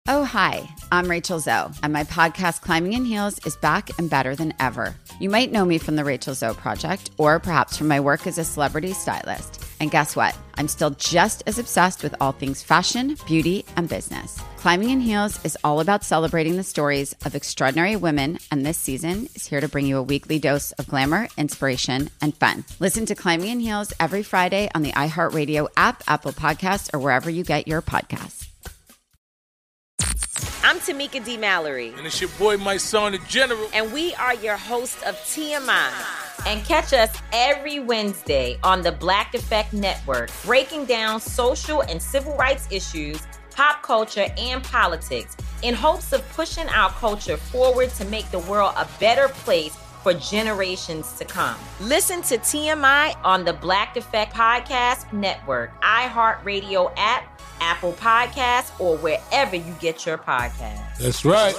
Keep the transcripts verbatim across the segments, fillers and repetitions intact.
Oh, hi, I'm Rachel Zoe, and my podcast, Climbing in Heels, is back and better than ever. You might know me from the Rachel Zoe Project, or perhaps from my work as a celebrity stylist. And guess what? I'm still just as obsessed with all things fashion, beauty, and business. Climbing in Heels is all about celebrating the stories of extraordinary women, and this season is here to bring you a weekly dose of glamour, inspiration, and fun. Listen to Climbing in Heels every Friday on the iHeartRadio app, Apple Podcasts, or wherever you get your podcasts. I'm Tamika D. Mallory. And it's your boy, my son, the General. And we are your hosts of T M I. And catch us every Wednesday on the Black Effect Network, breaking down social and civil rights issues, pop culture, and politics in hopes of pushing our culture forward to make the world a better place for generations to come. Listen to T M I on the Black Effect Podcast Network, iHeartRadio app, Apple Podcasts, or wherever you get your podcasts. That's right.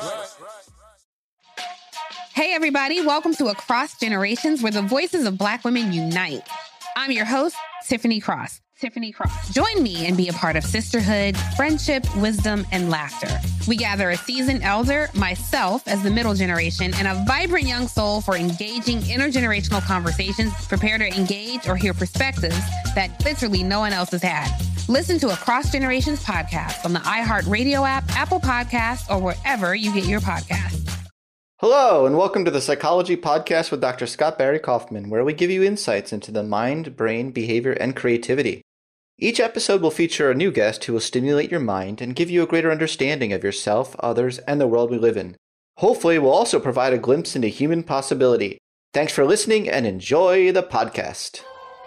Hey, everybody. Welcome to Across Generations, where the voices of Black women unite. I'm your host, Tiffany Cross. Tiffany Cross. Join me and be a part of sisterhood, friendship, wisdom, and laughter. We gather a seasoned elder, myself as the middle generation, and a vibrant young soul for engaging intergenerational conversations. Prepare to engage or hear perspectives that literally no one else has had. Listen to Across Generations podcast on the iHeartRadio app, Apple Podcasts, or wherever you get your podcasts. Hello, and welcome to the Psychology Podcast with Doctor Scott Barry Kaufman, where we give you insights into the mind, brain, behavior, and creativity. Each episode will feature a new guest who will stimulate your mind and give you a greater understanding of yourself, others, and the world we live in. Hopefully, we'll also provide a glimpse into human possibility. Thanks for listening and enjoy the podcast.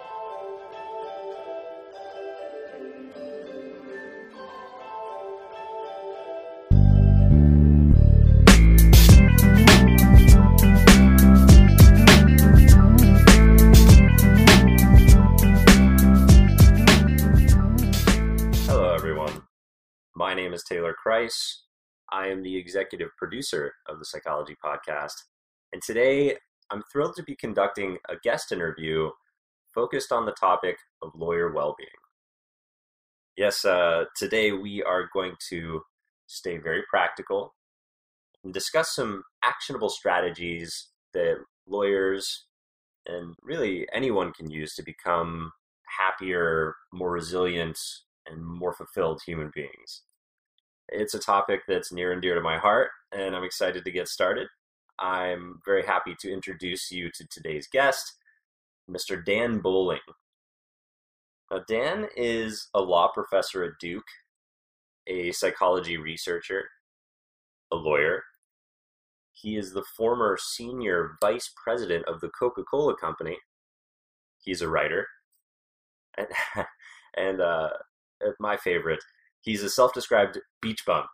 My name is Taylor Kreis. I am the executive producer of the Psychology Podcast. And today, I'm thrilled to be conducting a guest interview focused on the topic of lawyer well-being. Yes, uh, today we are going to stay very practical and discuss some actionable strategies that lawyers and really anyone can use to become happier, more resilient, and more fulfilled human beings. It's a topic that's near and dear to my heart, and I'm excited to get started. I'm very happy to introduce you to today's guest, Mister Dan Bowling. Now, Dan is a law professor at Duke, a psychology researcher, a lawyer. He is the former senior vice president of the Coca-Cola Company. He's a writer. And, and uh, my favorite, he's a self-described beach bum.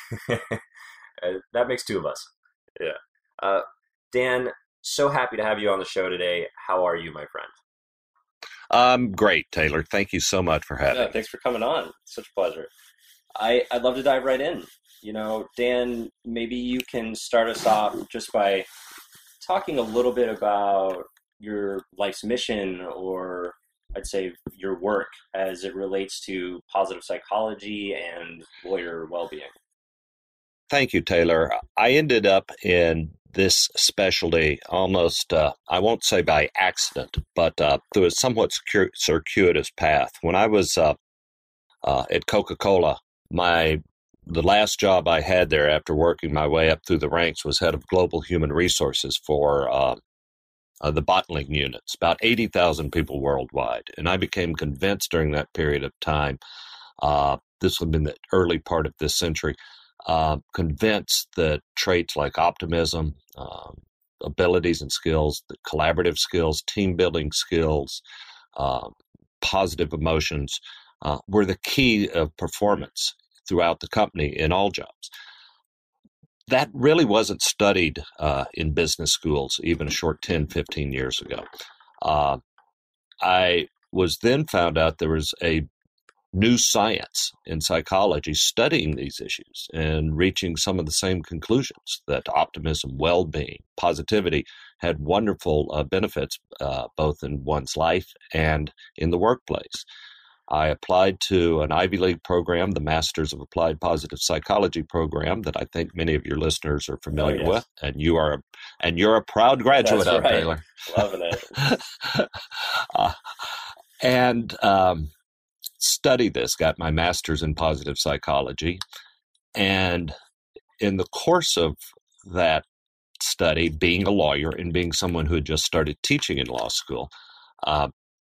That makes two of us. Yeah. Uh, Dan, so happy to have you on the show today. How are you, my friend? Um, great, Taylor. Thank you so much for having yeah, me. Thanks for coming on. It's such a pleasure. I, I'd love to dive right in. You know, Dan, maybe you can start us off just by talking a little bit about your life's mission, or I'd say your work as it relates to positive psychology and lawyer well-being. Thank you, Taylor. I ended up in this specialty almost, uh, I won't say by accident, but uh, through a somewhat circu- circuitous path. When I was uh, uh, at Coca-Cola, my the last job I had there after working my way up through the ranks was head of global human resources for uh, Uh, the bottling units, about eighty thousand people worldwide. And I became convinced during that period of time, uh, this would have been the early part of this century, uh, convinced that traits like optimism, um, abilities and skills, the collaborative skills, team building skills, uh, positive emotions uh, were the key of performance throughout the company in all jobs. That really wasn't studied uh, in business schools even a short ten, fifteen years ago. Uh, I was then found out there was a new science in psychology studying these issues and reaching some of the same conclusions, that optimism, well-being, positivity had wonderful uh, benefits uh, both in one's life and in the workplace. I applied to an Ivy League program, the Masters of Applied Positive Psychology program, that I think many of your listeners are familiar oh, yes. with, and you are, a, and you're a proud graduate That's of, right. Taylor. Loving it. uh, and um, studied this, got my master's in positive psychology, and in the course of that study, being a lawyer and being someone who had just started teaching in law school, uh,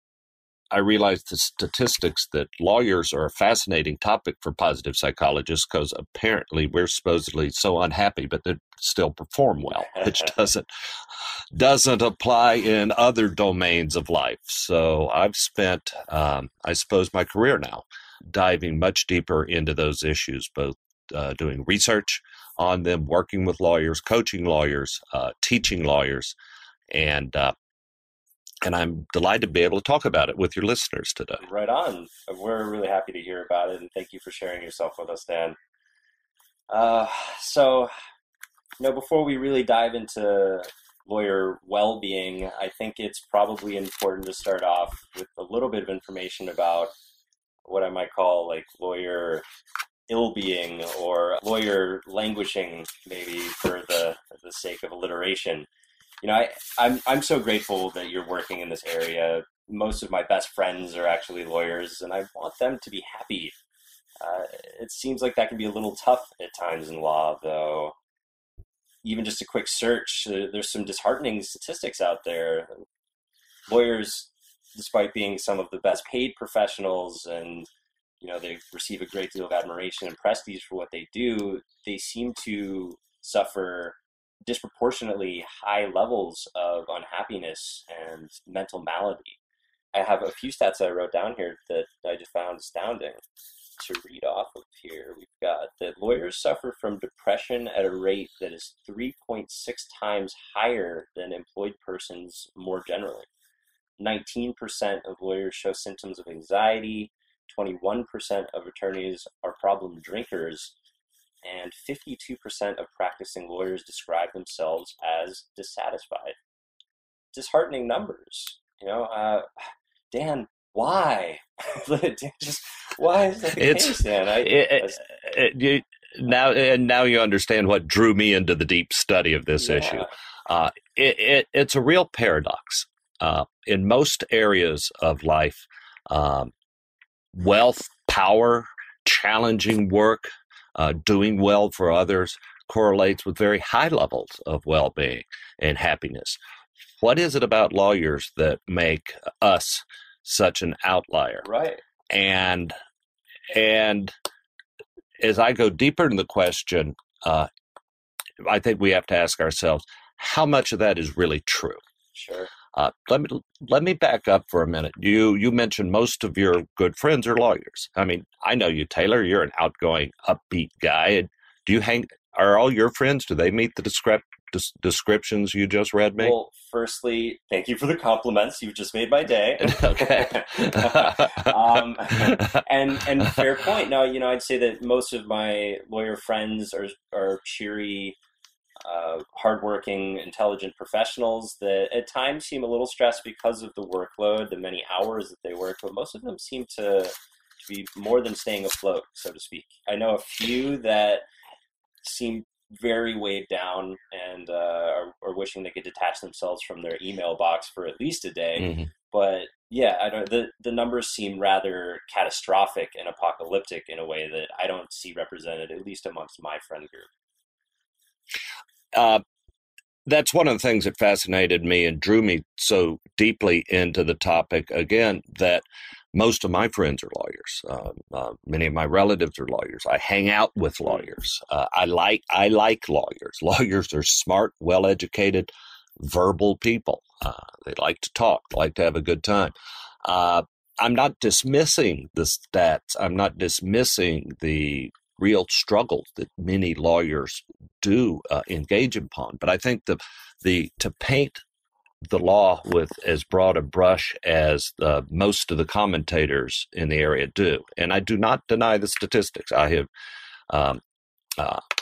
I realized the statistics that lawyers are a fascinating topic for positive psychologists because apparently we're supposedly so unhappy, but they still perform well, which doesn't doesn't apply in other domains of life. So I've spent, um, I suppose, my career now diving much deeper into those issues, both uh, doing research on them, working with lawyers, coaching lawyers, uh, teaching lawyers, and uh, and I'm delighted to be able to talk about it with your listeners today. Right on. We're really happy to hear about it, and thank you for sharing yourself with us, Dan. Uh, so, you know, before we really dive into lawyer well-being, I think it's probably important to start off with a little bit of information about what I might call like lawyer ill-being or lawyer languishing, maybe for the for the sake of alliteration. You know, I, I'm I'm so grateful that you're working in this area. Most of my best friends are actually lawyers, and I want them to be happy. Uh, it seems like that can be a little tough at times in law, though. Even just a quick search, uh, there's some disheartening statistics out there. Lawyers, despite being some of the best paid professionals and, you know, they receive a great deal of admiration and prestige for what they do, they seem to suffer disproportionately high levels of unhappiness and mental malady. I have a few stats I wrote down here that I just found astounding to read off of here. We've got that lawyers suffer from depression at a rate that is three point six times higher than employed persons more generally. nineteen percent of lawyers show symptoms of anxiety, twenty-one percent of attorneys are problem drinkers, and fifty-two percent of practicing lawyers describe themselves as dissatisfied. Disheartening numbers. You know, uh, Dan, why? Just why is that the it's, case, Dan? I, it, it, it, you, now, and now you understand what drew me into the deep study of this yeah. issue. Uh, it, it, it's a real paradox. Uh, in most areas of life, um, wealth, power, challenging work, uh, doing well for others correlates with very high levels of well-being and happiness. What is it about lawyers that make us such an outlier? Right. And and as I go deeper into the question, uh, I think we have to ask ourselves, how much of that is really true? Sure. Uh, let me let me back up for a minute. You you mentioned most of your good friends are lawyers. I mean, I know you, Taylor. You're an outgoing, upbeat guy. Do you hang? Are all your friends? Do they meet the descript, des, descriptions you just read me? Well, firstly, thank you for the compliments. You've just made my day. Okay. um, and and fair point. Now, you know, I'd say that most of my lawyer friends are are cheery, Uh, hardworking, intelligent professionals that at times seem a little stressed because of the workload, the many hours that they work, but most of them seem to, to be more than staying afloat, so to speak. I know a few that seem very weighed down and uh, are, are wishing they could detach themselves from their email box for at least a day. Mm-hmm. But yeah, I don't. The, the numbers seem rather catastrophic and apocalyptic in a way that I don't see represented, at least amongst my friend group. Uh, that's one of the things that fascinated me and drew me so deeply into the topic, again, that most of my friends are lawyers. Uh, uh, many of my relatives are lawyers. I hang out with lawyers. Uh, I like I like lawyers. Lawyers are smart, well-educated, verbal people. Uh, they like to talk, like to have a good time. Uh, I'm not dismissing the stats. I'm not dismissing the real struggles that many lawyers do uh, engage upon. But I think the the to paint the law with as broad a brush as uh, most of the commentators in the area do, and I do not deny the statistics. I have um, uh,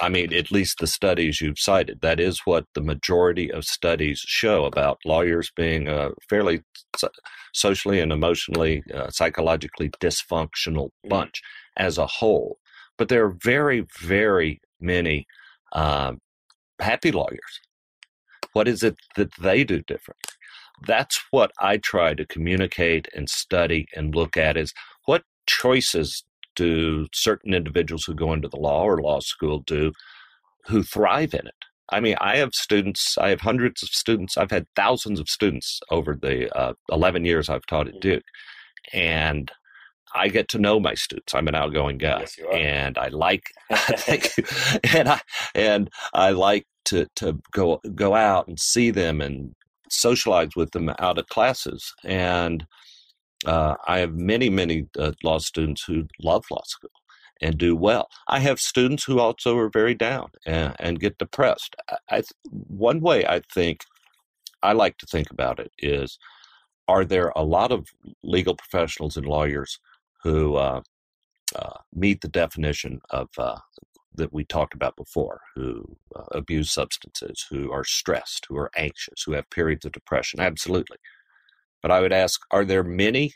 I mean, at least the studies you've cited, that is what the majority of studies show about lawyers being a fairly socially and emotionally, uh, psychologically dysfunctional bunch as a whole. But there are very, very many um, happy lawyers. What is it that they do different? That's what I try to communicate and study and look at is what choices do certain individuals who go into the law or law school do who thrive in it. I mean, I have students, I have hundreds of students, I've had thousands of students over the uh, eleven years I've taught at Duke. And I get to know my students. I'm an outgoing guy. Yes, you are. And I like, thank you. And I, and I like to, to go, go out and see them and socialize with them out of classes. And uh, I have many, many uh, law students who love law school and do well. I have students who also are very down and, and get depressed. I, I, one way I think, I like to think about it is, are there a lot of legal professionals and lawyers who uh, uh, meet the definition of uh, that we talked about before, who uh, abuse substances, who are stressed, who are anxious, who have periods of depression? Absolutely. But I would ask, are there many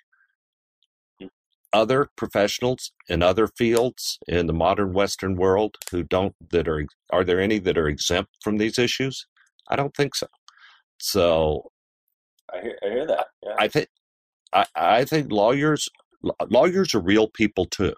other professionals in other fields in the modern Western world who don't, that are, are there any that are exempt from these issues? I don't think so. So I hear, I hear that. Yeah. I think, I, I think lawyers, lawyers are real people too.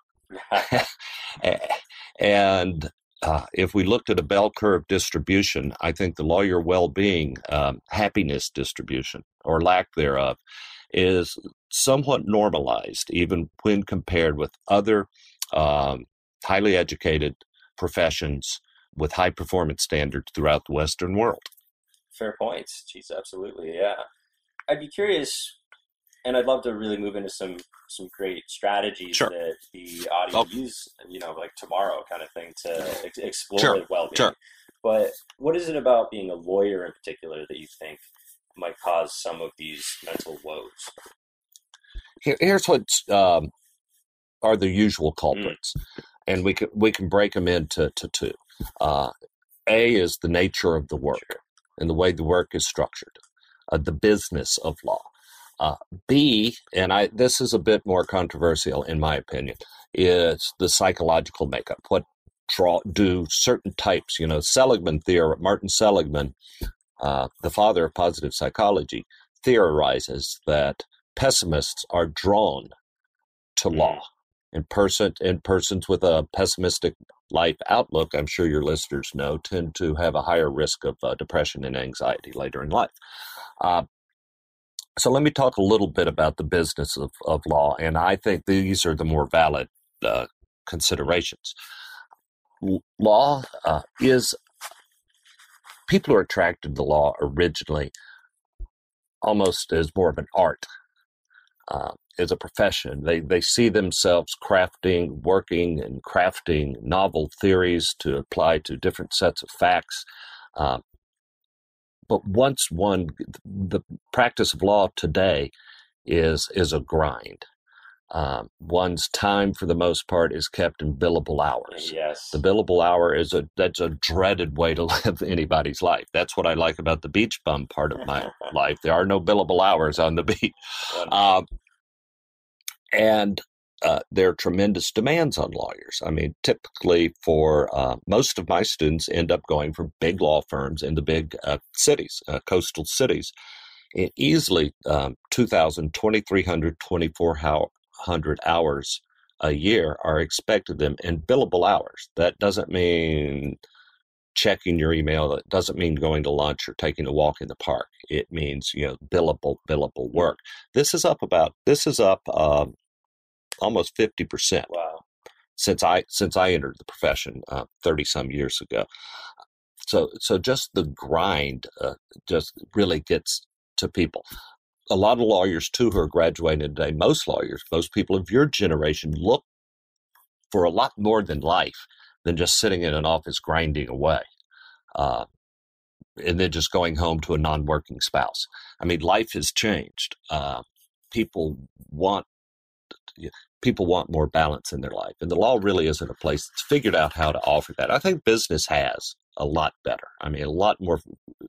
And uh, if we looked at a bell curve distribution, I think the lawyer well-being, um, happiness distribution, or lack thereof, is somewhat normalized, even when compared with other um, highly educated professions with high performance standards throughout the Western world. Fair points. Jeez, absolutely. Yeah. I'd be curious, and I'd love to really move into some some great strategies Sure. that the audience Oh. use, you know, like tomorrow kind of thing to ex- explore Sure. well-being. Sure. But what is it about being a lawyer in particular that you think might cause some of these mental woes? Here, here's what um, are the usual culprits, and we can we can break them into to two. Uh, A is the nature of the work Sure. and the way the work is structured, uh, the business of law. Uh, B, and I this is a bit more controversial in my opinion, is the psychological makeup. What draw do certain types? You know, Seligman theory. Martin Seligman, uh, the father of positive psychology, theorizes that pessimists are drawn to law, and person and persons with a pessimistic life outlook, I'm sure your listeners know, tend to have a higher risk of uh, depression and anxiety later in life. Uh, so let me talk a little bit about the business of, of law, and I think these are the more valid uh, considerations. L- law uh, is, people are attracted to law originally almost as more of an art. Uh, as a profession, they they see themselves crafting, working and crafting novel theories to apply to different sets of facts. Uh, but once one, the practice of law today is is a grind. Um, one's time, for the most part, is kept in billable hours. Yes. The billable hour is a that's a dreaded way to live anybody's life. That's what I like about the beach bum part of my life. There are no billable hours on the beach. Um, and uh, there are tremendous demands on lawyers. I mean, typically for uh, most of my students end up going from big law firms into big uh, cities, uh, coastal cities. It easily um, two thousand, twenty-three hundred, twenty-four hundred hours a year are expected of them in billable hours. That doesn't mean checking your email. It doesn't mean going to lunch or taking a walk in the park. It means, you know, billable, billable work. This is up about, this is up um, almost fifty percent. Wow. Since I, since I entered the profession uh, thirty some years ago. So, so just the grind uh, just really gets to people. A lot of lawyers too who are graduating today, most lawyers, most people of your generation look for a lot more than life than just sitting in an office grinding away. Uh, and then just going home to a non-working spouse. I mean, life has changed. Uh, people want, people want more balance in their life. And the law really isn't a place that's figured out how to offer that. I think business has a lot better. I mean, a lot more.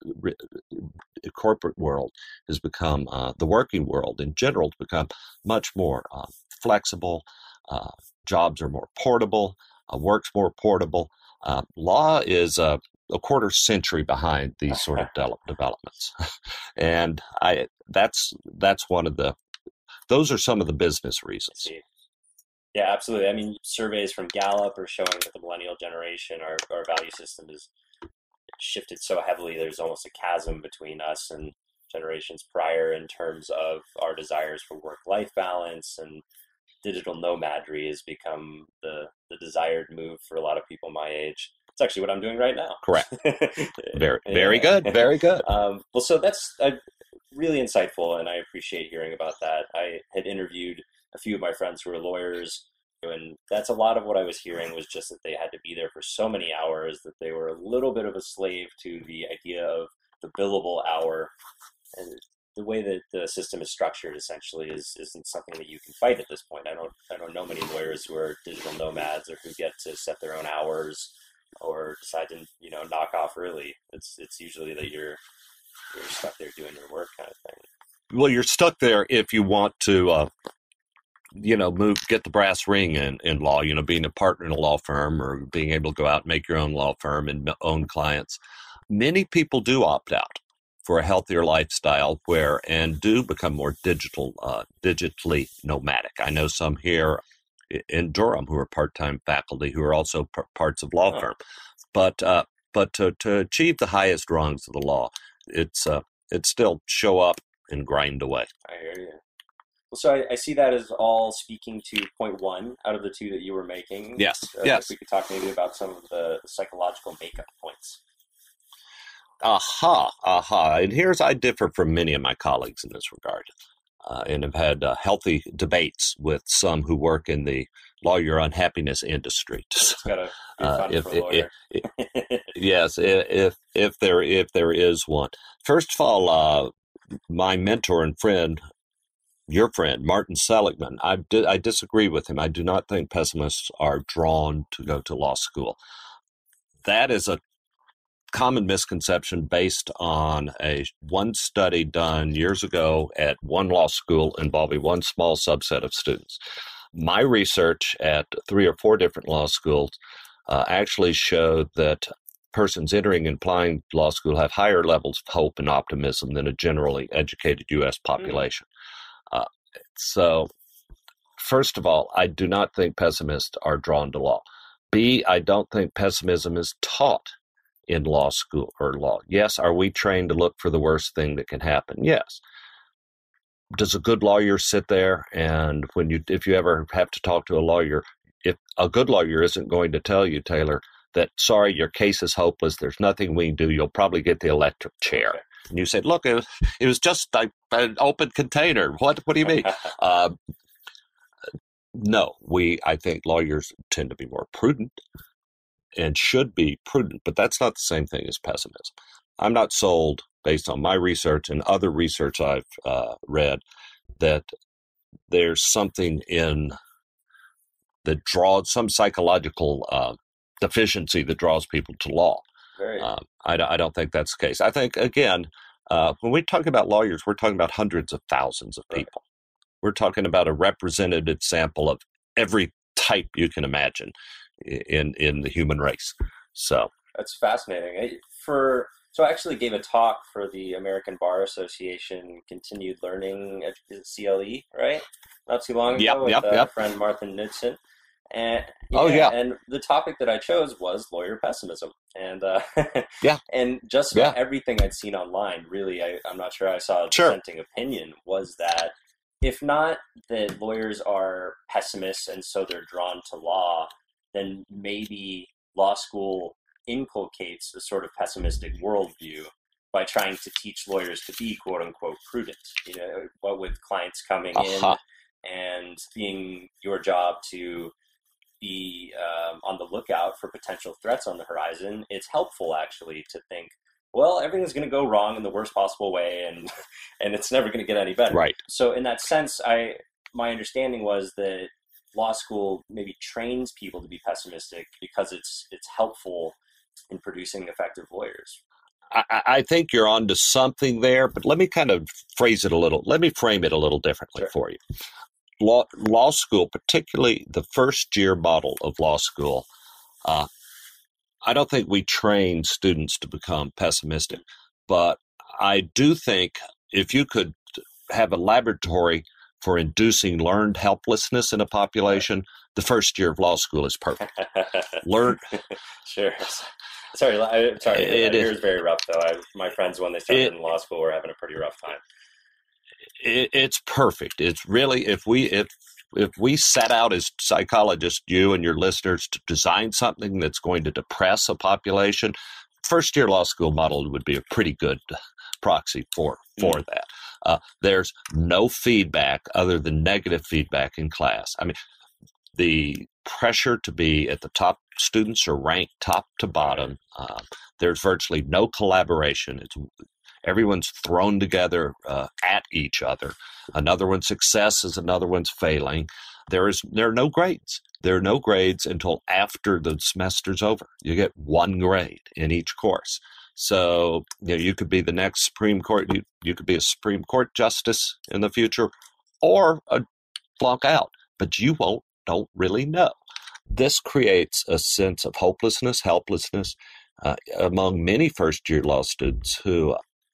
The corporate world has become, uh, the working world in general has become much more uh, flexible. Uh, jobs are more portable. Uh, work's more portable. Uh, law is uh, a quarter century behind these sort of de- developments. And I that's that's one of the, those are some of the business reasons. Yeah, absolutely. I mean, surveys from Gallup are showing that the millennial generation, our, our value system is shifted so heavily. There's almost a chasm between us and generations prior in terms of our desires for work-life balance, and digital nomadry has become the, the desired move for a lot of people my age. It's actually what I'm doing right now. Correct. Very, very good. Very good. Um, well, so that's uh, really insightful, and I appreciate hearing about that. I had interviewed a few of my friends who are lawyers, and that's a lot of what I was hearing was just that they had to be there for so many hours that they were a little bit of a slave to the idea of the billable hour. And the way that the system is structured essentially is isn't something that you can fight at this point. I don't I don't know many lawyers who are digital nomads or who get to set their own hours or decide to, you know, knock off early. It's it's usually that you're you're stuck there doing your work kind of thing. Well, you're stuck there if you want to, uh, you know, move, get the brass ring in, in law, you know, being a partner in a law firm or being able to go out and make your own law firm and own clients. Many people do opt out for a healthier lifestyle where and do become more digital, uh, digitally nomadic. I know some here in Durham who are part-time faculty who are also p- parts of law oh. firm. But uh, but to, to achieve the highest rungs of the law, it's uh, it's still show up and grind away. I hear you. Well, so I, I see that as all speaking to point one out of the two that you were making. Yes, uh, yes. If we could talk maybe about some of the psychological makeup points. Aha, aha. And here's, I differ from many of my colleagues in this regard, uh, and have had uh, healthy debates with some who work in the lawyer unhappiness industry. It's gotta be fun uh, if, for a lawyer. If, if, yes, if if there if there is one. First of all, uh, my mentor and friend, your friend, Martin Seligman, I, di- I disagree with him. I do not think pessimists are drawn to go to law school. That is a common misconception based on a one study done years ago at one law school involving one small subset of students. My research at three or four different law schools uh, actually showed that persons entering and applying law school have higher levels of hope and optimism than a generally educated U S population. Mm. Uh, so, first of all, I do not think pessimists are drawn to law. B, I don't think pessimism is taught in law school or law. Yes, are we trained to look for the worst thing that can happen? Yes. Does a good lawyer sit there and when you, if you ever have to talk to a lawyer, if a good lawyer isn't going to tell you, Taylor, that sorry, your case is hopeless, there's nothing we can do, you'll probably get the electric chair. And you said, look, it was, it was just like an open container. What what do you mean? uh, no, we, I think lawyers tend to be more prudent and should be prudent, but that's not the same thing as pessimism. I'm not sold, based on my research and other research I've uh, read, that there's something in that draws some psychological uh, deficiency that draws people to law. Uh, I, I don't think that's the case. I think, again, uh, when we talk about lawyers, we're talking about hundreds of thousands of people. Right. We're talking about a representative sample of every type you can imagine in in the human race. So that's fascinating. For so I actually gave a talk for the American Bar Association Continued Learning C L E, right? Not too long ago yep, with yep, uh, yep. friend Martha Knudsen. And yeah, oh yeah, and the topic that I chose was lawyer pessimism, and uh, yeah, and just yeah. about everything I'd seen online, really, I, I'm not sure I saw a sure. dissenting opinion, was that if not that lawyers are pessimists and so they're drawn to law, then maybe law school inculcates a sort of pessimistic worldview by trying to teach lawyers to be quote unquote prudent. You know, what with clients coming uh-huh. in and being your job to be um, on the lookout for potential threats on the horizon, it's helpful actually to think, well, everything's going to go wrong in the worst possible way, and and it's never going to get any better. Right. So in that sense, I my understanding was that law school maybe trains people to be pessimistic because it's it's helpful in producing effective lawyers? I, I think you're onto something there, but let me kind of phrase it a little. Let me frame it a little differently Sure. for you. Law, law school, particularly the first year model of law school, uh, I don't think we train students to become pessimistic, but I do think if you could have a laboratory for inducing learned helplessness in a population, the first year of law school is perfect. Learn. Sure. Sorry, I, sorry. It It is is very rough, though. I, my friends, when they started it, in law school, were having a pretty rough time. it, it's perfect. It's really if we if if we set out as psychologists, you and your listeners, to design something that's going to depress a population, first year law school model would be a pretty good proxy for for mm. that. Uh, there's no feedback other than negative feedback in class. I mean, the pressure to be at the top, students are ranked top to bottom. Uh, there's virtually no collaboration. It's everyone's thrown together uh, at each other. Another one's success is another one's failing. There is there are no grades. There are no grades until after the semester's over. You get one grade in each course. So you know you could be the next Supreme Court. You, you could be a Supreme Court justice in the future, or a flunk out. But you won't don't really know. This creates a sense of hopelessness, helplessness uh, among many first-year law students who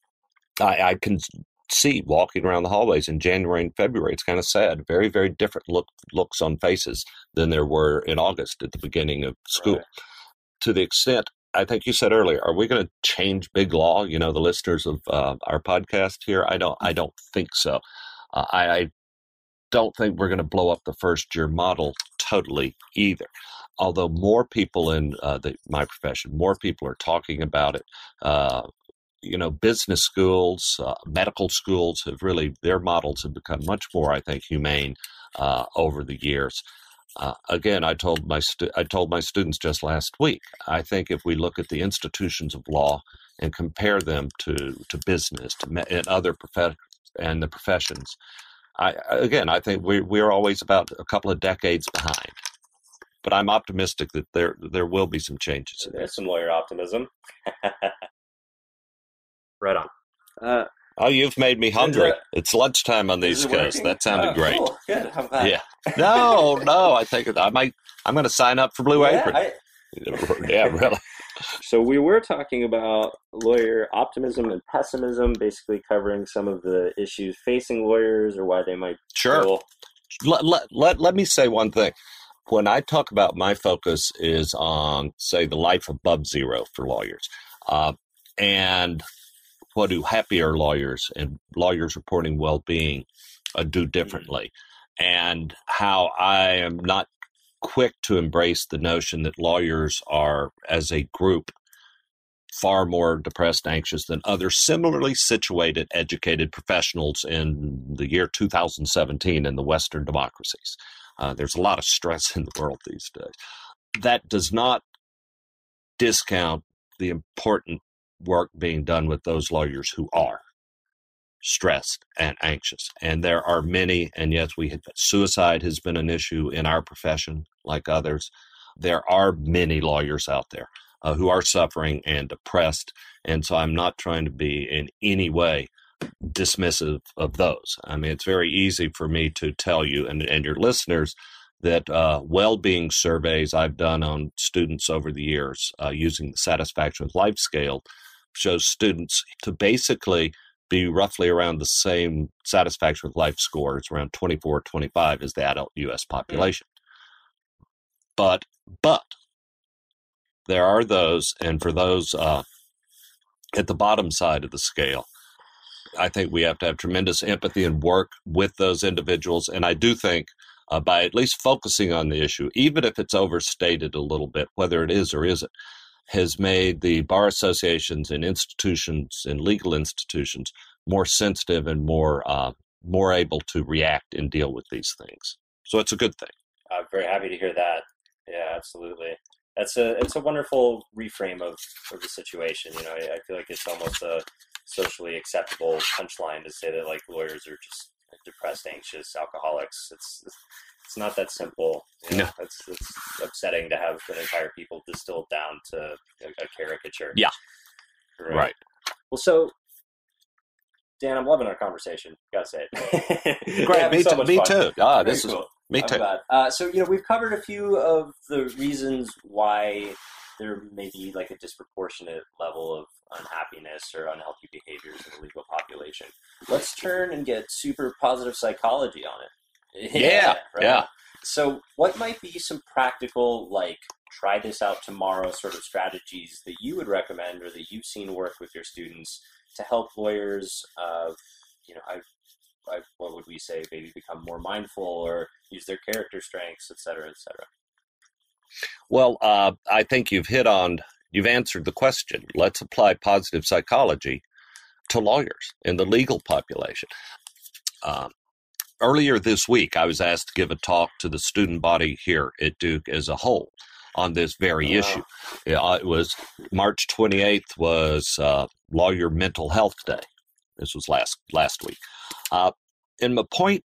I, I can see walking around the hallways in January and February. It's kind of sad. Very, very different look, looks on faces than there were in August at the beginning of school. Right. To the extent, I think you said earlier, are we going to change big law? You know, the listeners of uh, our podcast here, I don't, I don't think so. Uh, I, I don't think we're going to blow up the first year model totally either. Although more people in uh, the, my profession, more people are talking about it. Uh, you know, business schools, uh, medical schools have really, their models have become much more, I think, humane uh, over the years. Uh, again, I told my stu- I told my students just last week, I think if we look at the institutions of law and compare them to, to business to me- and other prof- and the professions, I, again, I think we, we're always about a couple of decades behind. But I'm optimistic that there there will be some changes. There's some lawyer optimism. Right on. Uh, oh, you've made me hungry. It, it's lunchtime on the East Coast. That sounded oh, great. Cool. Good. I'm glad. Yeah. No, no. I think I might. I'm going to sign up for Blue yeah, Apron. I... yeah, really. So we were talking about lawyer optimism and pessimism, basically covering some of the issues facing lawyers or why they might. Sure. Feel... Let, let let let me say one thing. When I talk about my focus is on, say, the life above zero for lawyers, uh, and what do happier lawyers and lawyers reporting well-being uh, do differently, and how I am not quick to embrace the notion that lawyers are, as a group, far more depressed, anxious than other similarly situated, educated professionals in the year two thousand seventeen in the Western democracies. Uh, there's a lot of stress in the world these days. That does not discount the important work being done with those lawyers who are stressed and anxious. And there are many, and yes, we have, suicide has been an issue in our profession like others. There are many lawyers out there uh, who are suffering and depressed. And so I'm not trying to be in any way dismissive of those. I mean, it's very easy for me to tell you and, and your listeners that uh, well-being surveys I've done on students over the years uh, using the Satisfaction with Life scale shows students to basically be roughly around the same satisfaction with life score. It's around twenty-four, twenty-five as the adult U S population. Mm. But, but there are those, and for those uh, at the bottom side of the scale, I think we have to have tremendous empathy and work with those individuals. And I do think uh, by at least focusing on the issue, even if it's overstated a little bit, whether it is or isn't, has made the bar associations and institutions and legal institutions more sensitive and more uh, more able to react and deal with these things. So it's a good thing. I'm very happy to hear that. Yeah, absolutely. That's a it's a wonderful reframe of, of the situation. You know, I, I feel like it's almost a socially acceptable punchline to say that like lawyers are just depressed, anxious, alcoholics. It's It's not that simple. You know, No. It's, it's upsetting to have an entire people distilled down to a, a caricature. Yeah. Right. Right. Well, so, Dan, I'm loving our conversation. Gotta say it. Great. Me, so too, much me fun. too. Ah, Very this is cool. me I'm too. glad. Uh, so, you know, we've covered a few of the reasons why there may be like a disproportionate level of unhappiness or unhealthy behaviors in the legal population. Let's turn and get super positive psychology on it. Yeah, right? yeah. So what might be some practical, like, try this out tomorrow sort of strategies that you would recommend or that you've seen work with your students to help lawyers, uh, you know, I, I, what would we say, maybe become more mindful or use their character strengths, et cetera, et cetera? Well, uh, I think you've hit on, you've answered the question. Let's apply positive psychology to lawyers in the legal population. Um, earlier this week, I was asked to give a talk to the student body here at Duke as a whole on this very Oh, issue. Yeah, it was March twenty-eighth was uh, Lawyer Mental Health Day. This was last last week. Uh, and the point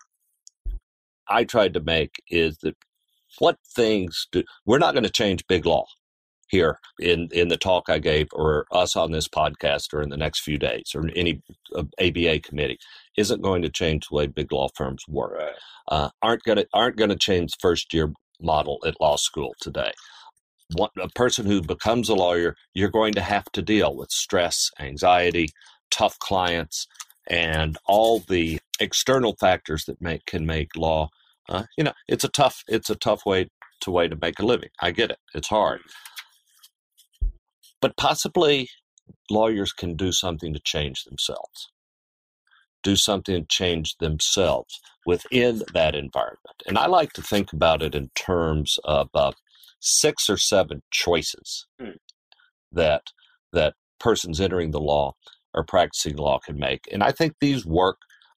I tried to make is that what things do, we're not going to change big law here in, in the talk I gave or us on this podcast or in the next few days or any uh, A B A committee isn't going to change the way big law firms work. right. Uh, aren't going to aren't going to change the first year model at law school today. One, a person who becomes a lawyer, you're going to have to deal with stress, anxiety, tough clients, and all the external factors that make can make law. Uh, you know, it's a tough it's a tough way to way to make a living. I get it; it's hard, but possibly lawyers can do something to change themselves. Do something to change themselves within that environment. And I like to think about it in terms of uh, six or seven choices Hmm. that that persons entering the law or practicing law can make. And I think these work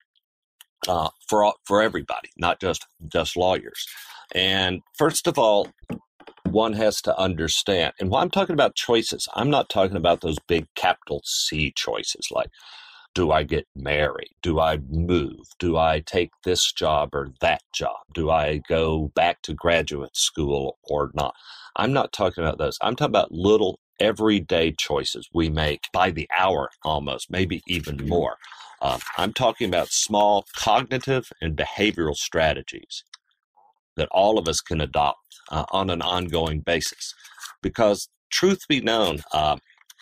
uh, for all- for everybody, not just just lawyers. And first of all, one has to understand. And when I'm talking about choices, I'm not talking about those big capital C choices like, do I get married? Do I move? Do I take this job or that job? Do I go back to graduate school or not? I'm not talking about those. I'm talking about little everyday choices we make by the hour almost, maybe even more. Uh, I'm talking about small cognitive and behavioral strategies that all of us can adopt uh, on an ongoing basis. Because truth be known, uh,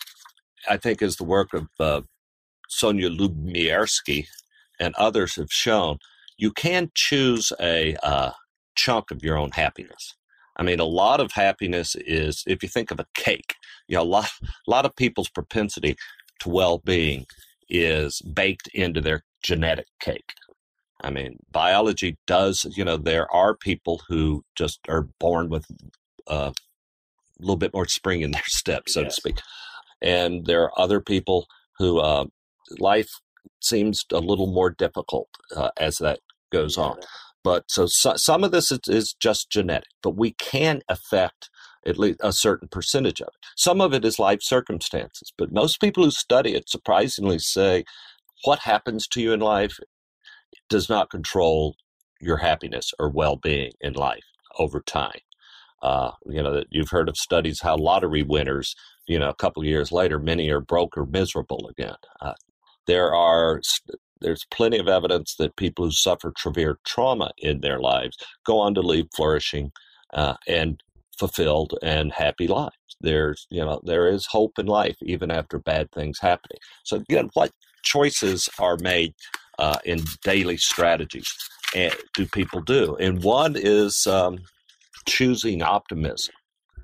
I think is the work of uh, Sonia Lubomierski and others have shown, you can choose a uh, chunk of your own happiness. I mean, a lot of happiness is, if you think of a cake, you know, a lot, a lot of people's propensity to well-being is baked into their genetic cake. I mean, biology does, you know, there are people who just are born with uh, a little bit more spring in their step, so Yes. to speak. And there are other people who uh, life seems a little more difficult uh, as that goes on. But so, so some of this is, is just genetic, but we can affect at least a certain percentage of it. Some of it is life circumstances, but most people who study it surprisingly say what happens to you in life does not control your happiness or well-being in life over time. Uh, you know, that you've heard of studies how lottery winners, you know, a couple of years later, many are broke or miserable again. Uh, there are there's plenty of evidence that people who suffer severe trauma in their lives go on to lead flourishing uh, and fulfilled and happy lives. There's, you know, there is hope in life even after bad things happening. So again, what choices are made uh, in daily strategies and do people do? And one is um, choosing optimism,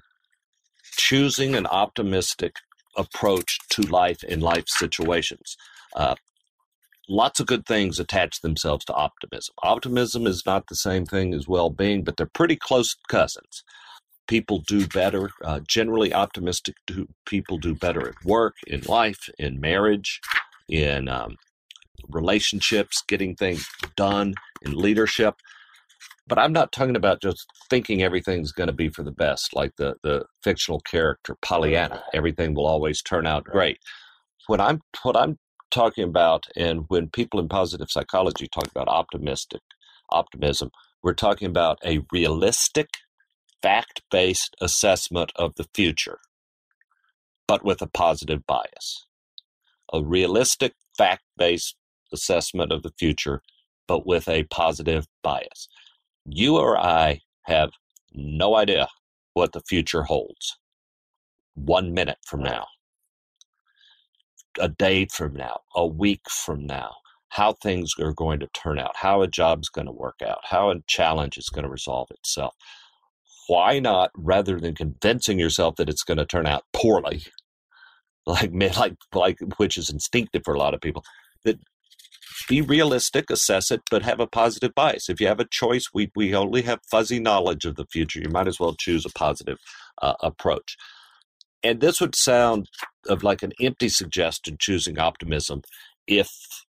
choosing an optimistic approach to life in life situations. Uh, lots of good things attach themselves to optimism. Optimism is not the same thing as well-being, but they're pretty close cousins. People do better, uh, generally optimistic do, people do better at work, in life, in marriage, in um, relationships, getting things done, in leadership. But I'm not talking about just thinking everything's going to be for the best, like the, the fictional character Pollyanna. Everything will always turn out great. When I'm what I'm talking about, and when people in positive psychology talk about optimistic optimism, We're talking about a realistic, fact-based assessment of the future, but with a positive bias. A realistic, fact-based assessment of the future, but with a positive bias. You or I have no idea what the future holds. One minute from now, a day from now, a week from now, how things are going to turn out, how a job's going to work out, how a challenge is going to resolve itself. Why not, rather than convincing yourself that it's going to turn out poorly, like like like which is instinctive for a lot of people, that be realistic, assess it, but have a positive bias. If you have a choice, we we only have fuzzy knowledge of the future. You might as well choose a positive uh, approach. And this would sound of like an empty suggestion, choosing optimism, if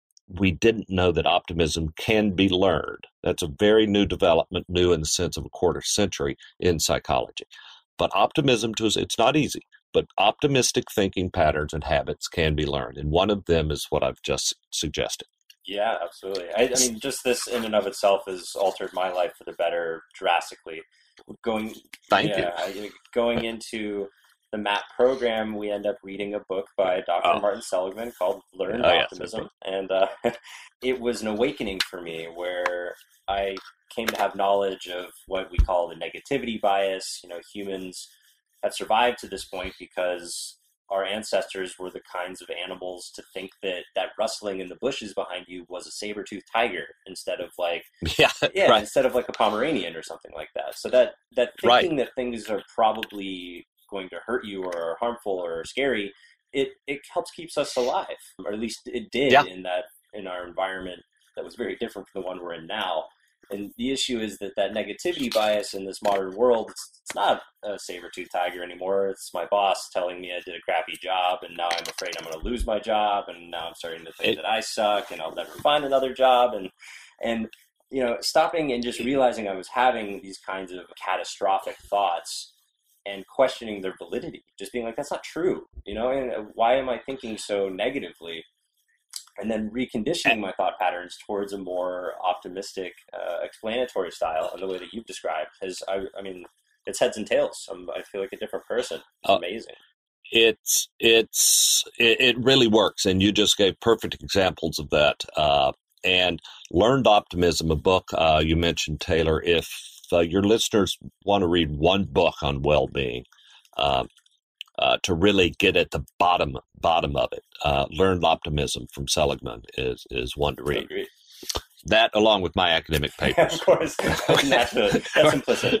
we didn't know that optimism can be learned. That's a very new development, new in the sense of a quarter century in psychology. But optimism, to us, it's not easy, but optimistic thinking patterns and habits can be learned. And one of them is what I've just suggested. Yeah, absolutely. I, I mean, just this in and of itself has altered my life for the better drastically. Going, Thank yeah, you. I, going into the M A P program, we end up reading a book by Doctor Oh. Martin Seligman called Learned Oh, yes, Optimism. And uh, it was an awakening for me where I came to have knowledge of what we call the negativity bias. You know, humans have survived to this point because our ancestors were the kinds of animals to think that that rustling in the bushes behind you was a saber-toothed tiger instead of like, Yeah, yeah, right. instead of like a Pomeranian or something like that. So that, that thinking Right. that things are probably going to hurt you or are harmful or scary, it, it helps keeps us alive, or at least it did Yeah. in that, in our environment that was very different from the one we're in now. And the issue is that that negativity bias in this modern world, it's, it's not a saber-toothed tiger anymore. It's my boss telling me I did a crappy job, and now I'm afraid I'm going to lose my job, and now I'm starting to think It- that I suck, and I'll never find another job. And, and you know, stopping and just realizing I was having these kinds of catastrophic thoughts and questioning their validity, just being like, that's not true, you know, and why am I thinking so negatively? And then reconditioning my thought patterns towards a more optimistic, uh, explanatory style in the way that you've described. Has, I, I mean, it's heads and tails. I'm, I feel like a different person. It's Uh, amazing. It's it's it, it really works, and you just gave perfect examples of that. Uh, and Learned Optimism, a book uh, you mentioned, Taylor. If uh, your listeners want to read one book on well-being, uh, uh, to really get at the bottom bottom of it, uh, Learned Optimism from Seligman is is one to read. Agreed. That, along with my academic papers. Of course, that's, a, that's implicit.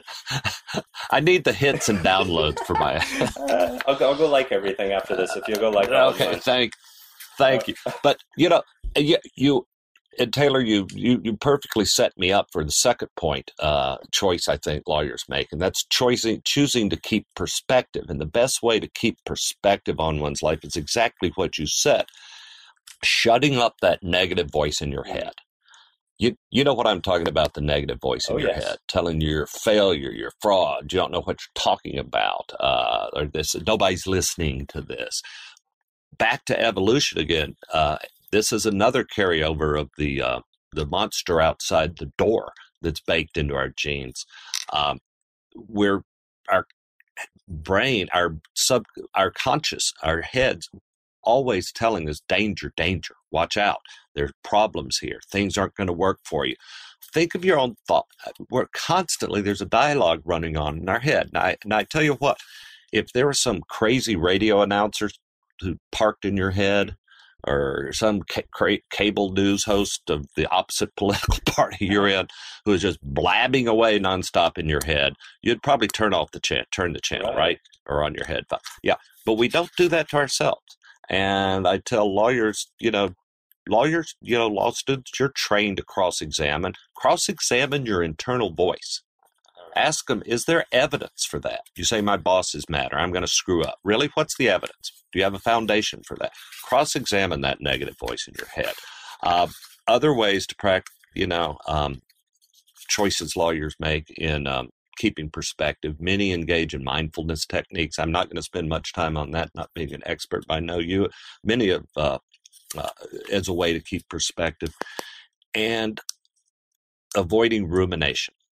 I need the hits and downloads for my. Uh, I'll, go, I'll go like everything after this if you'll go like all of Okay, mine. thank, thank you. But you know, you, you and Taylor, you, you you perfectly set me up for the second point, uh, choice I think lawyers make, and that's choosing choosing to keep perspective. And the best way to keep perspective on one's life is exactly what you said: shutting up that negative voice in your head. You you know what I'm talking about, the negative voice in Oh, your yes. head, telling you you're a failure, you're a fraud, you don't know what you're talking about, uh, or this, nobody's listening to this. Back to evolution again. Uh, this is another carryover of the uh, the monster outside the door that's baked into our genes. Um, we're our brain, our sub, our conscious, our heads, always telling us danger, danger, watch out. There's problems here. Things aren't going to work for you. Think of your own thought. We're constantly, there's a dialogue running on in our head. And I, and I tell you what, if there were some crazy radio announcers who parked in your head, or some ca- cra- cable news host of the opposite political party you're in who is just blabbing away nonstop in your head, you'd probably turn off the channel, turn the channel, Right. right? Or on your headphone. Yeah. But we don't do that to ourselves. And I tell lawyers, you know, lawyers, you know, law students, you're trained to cross-examine. Cross-examine your internal voice. Ask them, is there evidence for that? You say, my boss is mad, or I'm going to screw up. Really? What's the evidence? Do you have a foundation for that? Cross-examine that negative voice in your head. Uh, other ways to practice, you know, um, choices lawyers make in um, keeping perspective. Many engage in mindfulness techniques. I'm not going to spend much time on that, not being an expert, but I know you. Many of uh, uh, as a way to keep perspective, and avoiding rumination.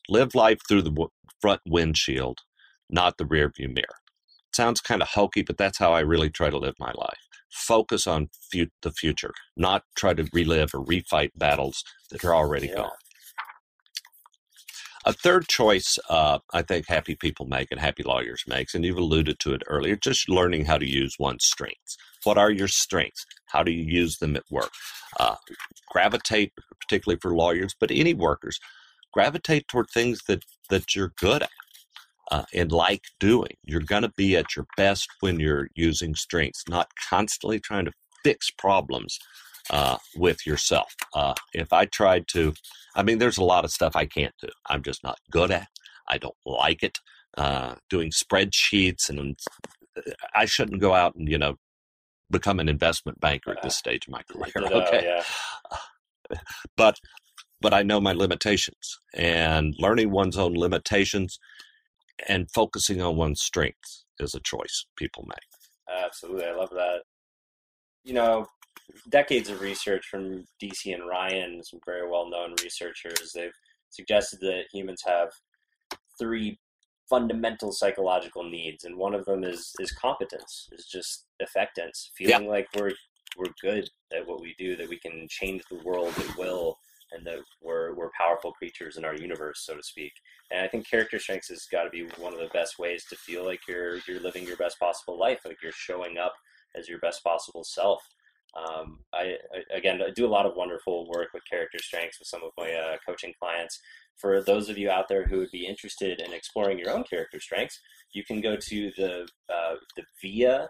Live life through the w- front windshield, not the rearview mirror. It sounds kind of hokey, but that's how I really try to live my life. Focus on fu- the future, not try to relive or refight battles that are already Yeah. gone. A third choice uh, I think happy people make and happy lawyers makes, and you've alluded to it earlier, just learning how to use one's strengths. What are your strengths? How do you use them at work? Uh, gravitate, particularly for lawyers, but any workers, gravitate toward things that, that you're good at uh, and like doing. You're going to be at your best when you're using strengths, not constantly trying to fix problems uh, with yourself. Uh, if I tried to, I mean, there's a lot of stuff I can't do. I'm just not good at. I don't like it. Uh, doing spreadsheets, and I shouldn't go out and, you know, become an investment banker at this stage of my career. Ditto, Okay. yeah. But, but I know my limitations, and learning one's own limitations and focusing on one's strengths is a choice people make. Absolutely. I love that. You know, decades of research from D C and Ryan, some very well-known researchers, they've suggested that humans have three fundamental psychological needs, and one of them is is competence, is just effectiveness, feeling Yeah. like we're we're good at what we do, that we can change the world at will, and that we're we're powerful creatures in our universe, so to speak. And I think character strengths has got to be one of the best ways to feel like you're you're living your best possible life, like you're showing up as your best possible self. Um, I, I again I do a lot of wonderful work with character strengths with some of my uh, coaching clients. For those of you out there who would be interested in exploring your own character strengths, you can go to the uh, the V I A.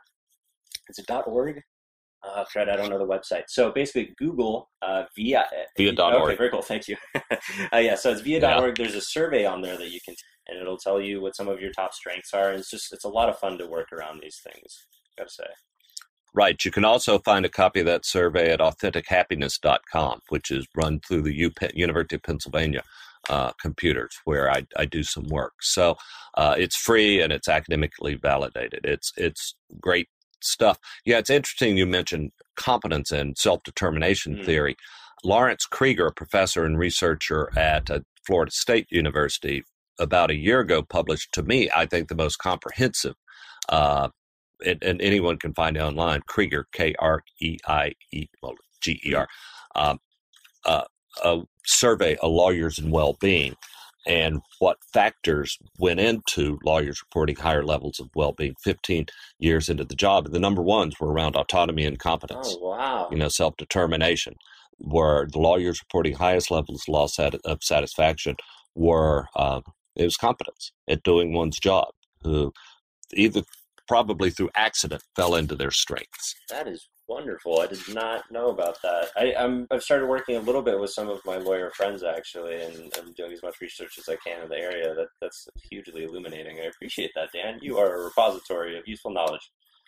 Is it .org? Uh, Fred, I don't know the website. So basically, Google uh, V I A. V I A dot org. Okay, very cool. Thank you. uh, yeah, so it's V I A dot org. Yeah. There's a survey on there that you can, and it'll tell you what some of your top strengths are. And it's just it's a lot of fun to work around these things, I've got to say. Right. You can also find a copy of that survey at authentic happiness dot com, which is run through the U Penn, University of Pennsylvania uh, computers, where I, I do some work. So uh, it's free and it's academically validated. It's it's great stuff. Yeah, it's interesting you mentioned competence and self-determination mm. theory. Lawrence Krieger, a professor and researcher at uh, Florida State University, about a year ago published, to me, I think the most comprehensive uh And, and anyone can find it online, Krieger, K R E I E, well, G E R, um, uh, a survey of lawyers and well-being and what factors went into lawyers reporting higher levels of well-being fifteen years into the job. And the number ones were around autonomy and competence. Oh, wow. You know, self-determination, where the lawyers reporting highest levels of satisfaction were, um, it was competence at doing one's job, who either probably through accident fell into their strengths. That is wonderful. I did not know about that. I, I'm, I've started working a little bit with some of my lawyer friends, actually, and I'm doing as much research as I can in the area. That That's hugely illuminating. I appreciate that, Dan. You are a repository of useful knowledge.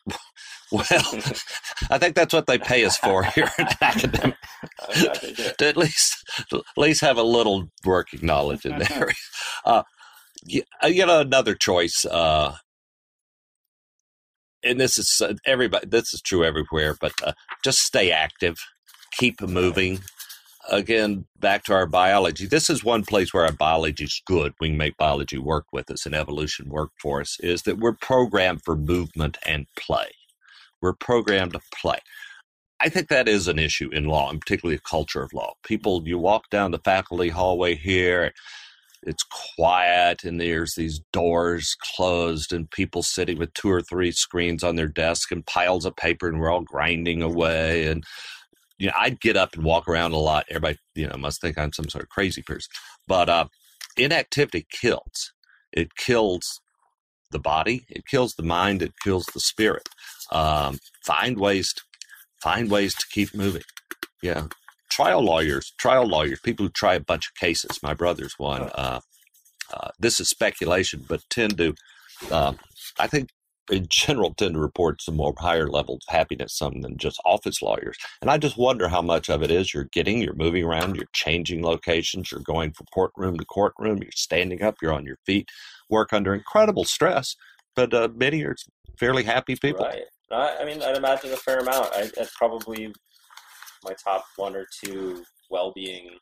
Well, I think that's what they pay us for here in academic. To at least, at least have a little working knowledge in there. Uh, you, you know, another choice, uh, and this is uh, everybody. This is true everywhere. But uh, just stay active, keep moving. Again, back to our biology. This is one place where our biology is good. We can make biology work with us and evolution work for us. Is that we're programmed for movement and play. We're programmed to play. I think that is an issue in law, and particularly the culture of law. People, you walk down the faculty hallway here. It's quiet, and there's these doors closed, and people sitting with two or three screens on their desk and piles of paper, and we're all grinding away. And you know, I'd get up and walk around a lot. Everybody, you know, must think I'm some sort of crazy person. But uh, inactivity kills. It kills the body. It kills the mind. It kills the spirit. Um, find ways to find ways to keep moving. Yeah. Trial lawyers, trial lawyers, people who try a bunch of cases. My brother's one. Uh, uh, this is speculation, but tend to, uh, I think, in general, tend to report some more higher levels of happiness, some than just office lawyers. And I just wonder how much of it is you're getting, you're moving around, you're changing locations, you're going from courtroom to courtroom, you're standing up, you're on your feet, work under incredible stress. But uh, many are fairly happy people. Right. I, I mean, I'd imagine a fair amount. I, that's probably my top one or two well-being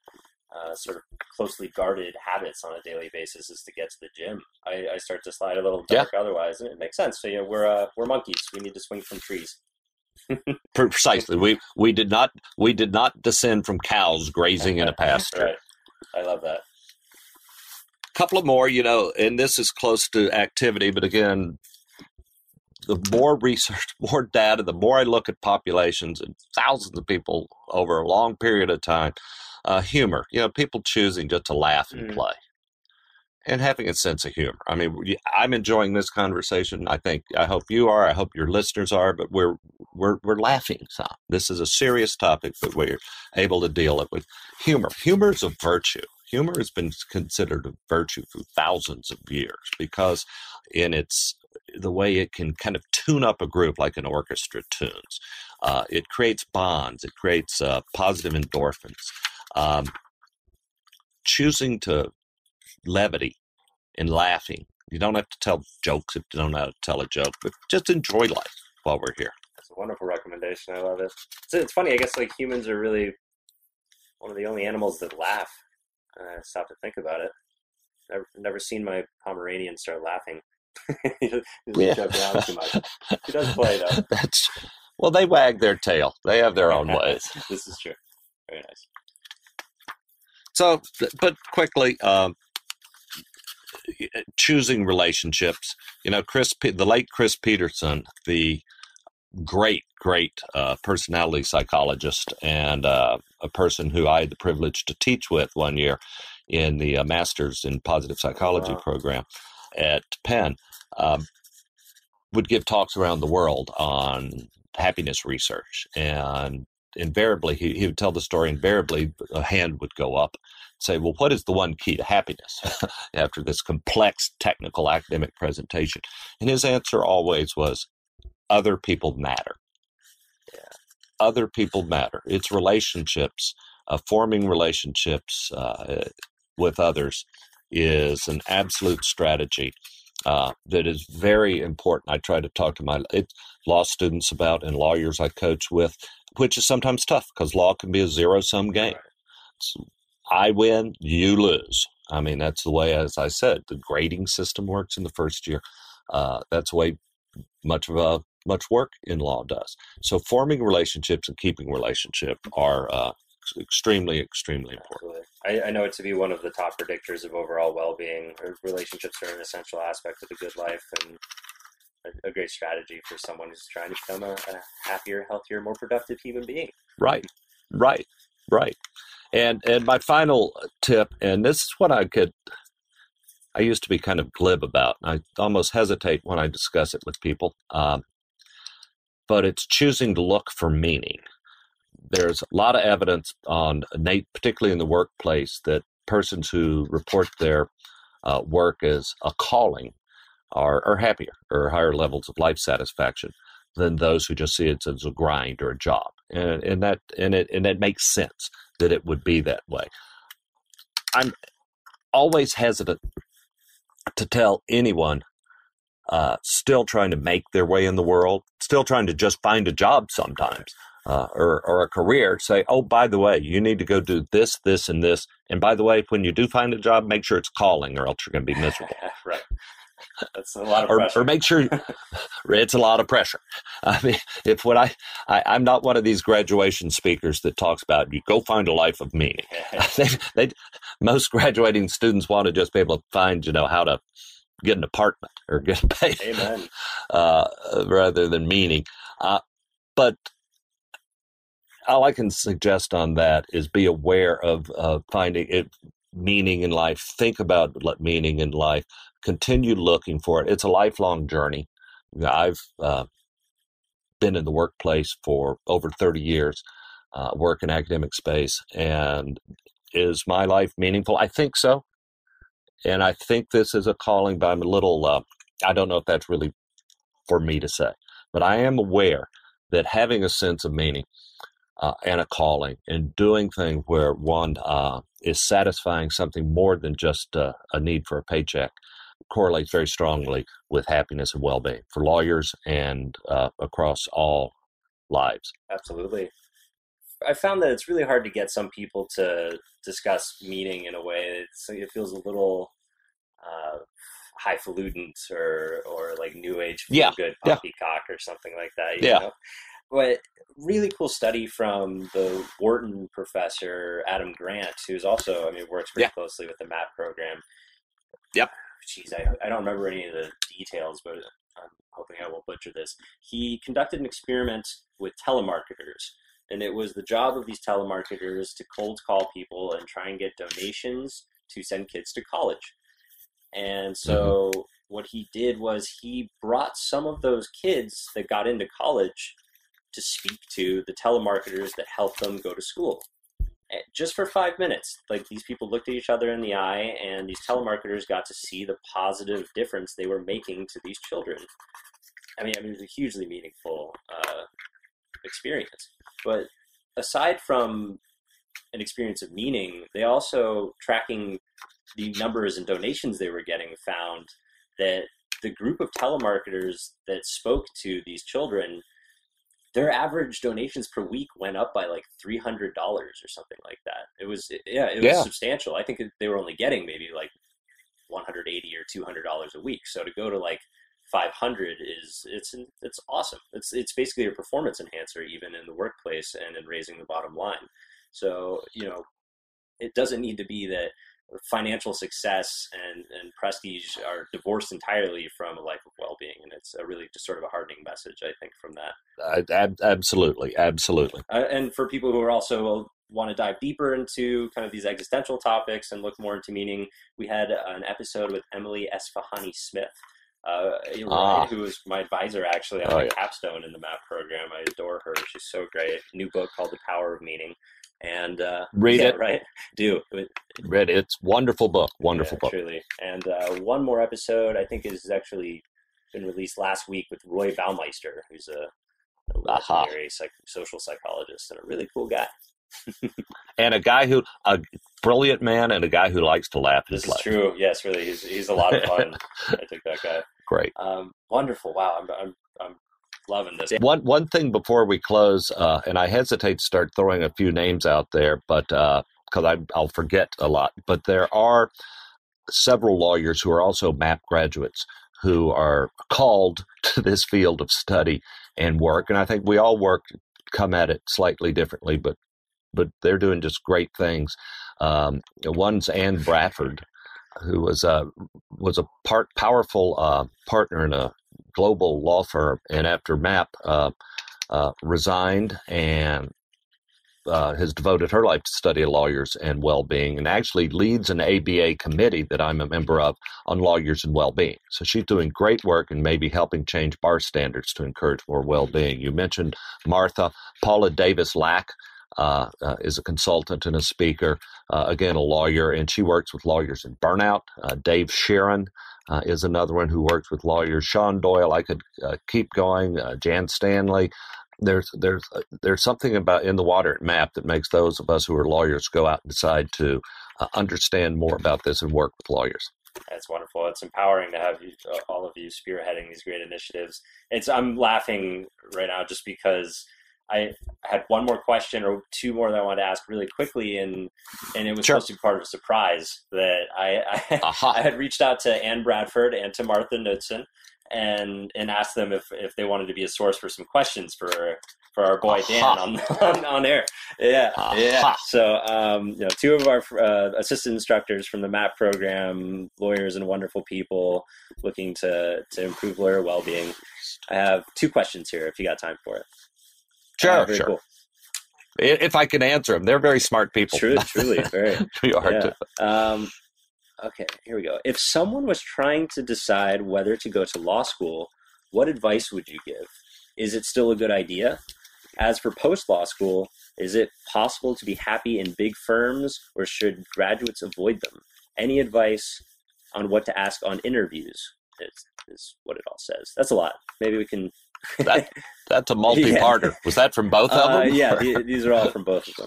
uh, sort of closely guarded habits on a daily basis is to get to the gym. I, I start to slide a little dark yeah. otherwise, and it makes sense. So, you know, we're uh, we're monkeys. We need to swing from trees. Precisely. We we did not we did not descend from cows grazing in a pasture. Right. I love that. A couple of more, you know, and this is close to activity, but again, the more research, more data, the more I look at populations and thousands of people over a long period of time, uh, humor, you know, people choosing just to laugh and mm. play and having a sense of humor. I mean, I'm enjoying this conversation. I think, I hope you are, I hope your listeners are, but we're, we're, we're laughing some. This is a serious topic, but we're able to deal it with humor. Humor is a virtue. Humor has been considered a virtue for thousands of years because in its the way it can kind of tune up a group like an orchestra tunes. Uh, it creates bonds. It creates uh, positive endorphins. Um, choosing to levity and laughing. You don't have to tell jokes if you don't know how to tell a joke, but just enjoy life while we're here. That's a wonderful recommendation. I love it. It's, it's funny. I guess like humans are really one of the only animals that laugh. I uh, stop to think about it. Never, never seen my Pomeranian start laughing. he doesn't yeah. joke around too much. He does play though. That's, well, they wag their tail. They have their own ways. This is true. Very nice. So, but quickly, um, choosing relationships. You know, Chris, the late Chris Peterson, the great, great uh, personality psychologist and uh, a person who I had the privilege to teach with one year in the uh, Masters in Positive Psychology wow. program at Penn, um, would give talks around the world on happiness research. And invariably, he, he would tell the story, invariably a hand would go up and say, well, what is the one key to happiness after this complex technical academic presentation? And his answer always was, other people matter. Yeah. Other people matter. It's relationships, uh, forming relationships uh, with others is an absolute strategy uh, that is very important. I try to talk to my it, law students about and lawyers I coach with, which is sometimes tough because law can be a zero-sum game. So I win, you lose. I mean, that's the way, as I said, the grading system works in the first year. Uh, that's the way much of a much work in law does. So forming relationships and keeping relationship are uh, extremely, extremely important. I, I know it to be one of the top predictors of overall well-being. Relationships are an essential aspect of a good life and a, a great strategy for someone who's trying to become a, a happier, healthier, more productive human being. Right, right, right. And and my final tip, and this is what I could, I used to be kind of glib about. I almost hesitate when I discuss it with people. Um, but it's choosing to look for meaning. There's a lot of evidence on, particularly in the workplace, that persons who report their uh, work as a calling are, are happier or higher levels of life satisfaction than those who just see it as a grind or a job. And, and that and it and it makes sense that it would be that way. I'm always hesitant to tell anyone uh, still trying to make their way in the world, still trying to just find a job sometimes, uh, or, or a career, say, oh, by the way, you need to go do this, this, and this. And by the way, when you do find a job, make sure it's calling or else you're going to be miserable. Right. That's a lot of or, pressure. Or make sure it's a lot of pressure. I mean, if what I, I, I'm not one of these graduation speakers that talks about you go find a life of meaning. they, they, most graduating students want to just be able to find, you know, how to get an apartment or get paid. Amen. Uh, rather than meaning. Uh, but all I can suggest on that is be aware of uh, finding it meaning in life. Think about meaning in life. Continue looking for it. It's a lifelong journey. I've uh, been in the workplace for over thirty years, uh, work in academic space, and is my life meaningful? I think so. And I think this is a calling, but I'm a little, uh, I don't know if that's really for me to say, but I am aware that having a sense of meaning uh, and a calling and doing things where one uh, is satisfying something more than just uh, a need for a paycheck correlates very strongly with happiness and well-being for lawyers and uh, across all lives. Absolutely. I found that it's really hard to get some people to discuss meaning in a way that it feels a little uh, highfalutin or or like new age feel Yeah, good yeah. poppycock or something like that. You Yeah. know? But really cool study from the Wharton professor Adam Grant, who's also, I mean, works pretty Yeah. closely with the MAP program. Yep. Jeez, I, I don't remember any of the details, but I'm hoping I won't butcher this. He conducted an experiment with telemarketers, and it was the job of these telemarketers to cold call people and try and get donations to send kids to college. And so mm-hmm. what he did was he brought some of those kids that got into college to speak to the telemarketers that helped them go to school. Just for five minutes, like these people looked at each other in the eye, and these telemarketers got to see the positive difference they were making to these children. I mean, I mean, it was a hugely meaningful uh, experience. But aside from an experience of meaning, they also, tracking the numbers and donations they were getting, found that the group of telemarketers that spoke to these children, their average donations per week went up by like three hundred dollars or something like that. It was, yeah, it was yeah. substantial. I think they were only getting maybe like one hundred eighty dollars or two hundred dollars a week. So to go to like five hundred is, it's, it's awesome. It's, it's basically a performance enhancer, even in the workplace and in raising the bottom line. So, you know, it doesn't need to be that financial success and, and prestige are divorced entirely from a life of well-being. And it's a really just sort of a hardening message, I think, from that. Uh, ab- absolutely. Absolutely. Uh, and for people who are also want to dive deeper into kind of these existential topics and look more into meaning, we had an episode with Emily Esfahani Smith, uh, ah. who was my advisor actually on oh, my yeah. capstone in the MAP program. I adore her. She's so great. New book called The Power of Meaning. And uh, read yeah, it, right? Do read it. It's wonderful book, wonderful yeah, book. Truly. And uh, one more episode, I think, is actually been released last week with Roy Baumeister, who's a, a legendary psych- social psychologist and a really cool guy. And a guy who, a brilliant man, and a guy who likes to laugh. This his is life. true. Yes, really, he's he's a lot of fun. I think that guy. Great. Um, wonderful. Wow, I'm I'm I'm loving this. One one thing before we close, uh, and I hesitate to start throwing a few names out there, but because uh, I'll forget a lot. But there are several lawyers who are also MAP graduates who are called to this field of study and work, and I think we all work come at it slightly differently, but but they're doing just great things. Um, one's Ann Bradford, who was a was a part powerful uh, partner in a global law firm, and after MAP uh, uh, resigned and uh, has devoted her life to study of lawyers and well-being, and actually leads an A B A committee that I'm a member of on lawyers and well-being. So she's doing great work and maybe helping change bar standards to encourage more well-being. You mentioned Martha. Paula Davis-Lack uh, uh, is a consultant and a speaker, uh, again, a lawyer, and she works with lawyers in burnout. Uh, Dave Sheeran Uh, is another one who works with lawyers. Sean Doyle, I could uh, keep going. Uh, Jan Stanley. There's there's uh, there's something about in the water at MAP that makes those of us who are lawyers go out and decide to uh, understand more about this and work with lawyers. That's wonderful. It's empowering to have you, uh, all of you spearheading these great initiatives. It's I'm laughing right now just because I had one more question or two more that I wanted to ask really quickly, and and it was sure. supposed to be part of a surprise that I I, uh-huh. I had reached out to Ann Bradford and to Martha Knudsen and and asked them if, if they wanted to be a source for some questions for for our boy uh-huh. Dan on, on on air. Yeah, uh-huh. yeah. So um, you know, two of our uh, assistant instructors from the MAP program, lawyers and wonderful people looking to to improve lawyer well-being. I have two questions here if you got time for it. Sure, uh, sure. Cool. If I can answer them, they're very smart people. Truly, truly, very. We are. Yeah. Um, okay, here we go. If someone was trying to decide whether to go to law school, what advice would you give? Is it still a good idea? As for post-law school, is it possible to be happy in big firms, or should graduates avoid them? Any advice on what to ask on interviews is, is what it all says. That's a lot. Maybe we can... that, that's a multi-parter. Yeah. Was that from both of them? Uh, yeah, the, these are all from both of them.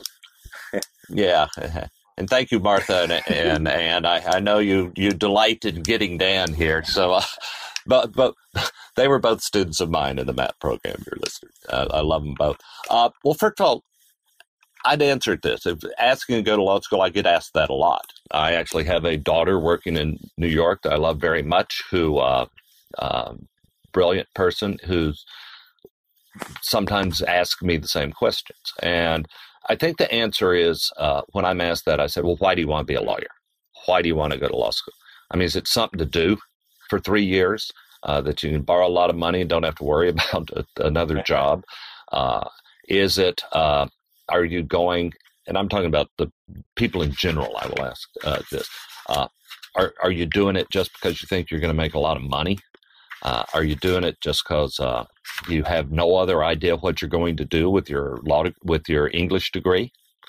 Yeah. And thank you, Martha, and and, and I, I know you, you delight in getting Dan here. So, uh, but but they were both students of mine in the MAP program. Your listeners, uh, I love them both. Uh, well, first of all, I'd answer it this. If asking to go to law school, I get asked that a lot. I actually have a daughter working in New York that I love very much, who, uh, uh, brilliant person who's sometimes asks me the same questions. And I think the answer is, uh, when I'm asked that, I said, well, why do you want to be a lawyer? Why do you want to go to law school? I mean, is it something to do for three years uh, that you can borrow a lot of money and don't have to worry about a, another job? Uh, is it, uh, are you going, and I'm talking about the people in general, I will ask uh, this, uh, are, are you doing it just because you think you're going to make a lot of money? Uh, are you doing it just because uh, you have no other idea what you're going to do with your law, with your English degree?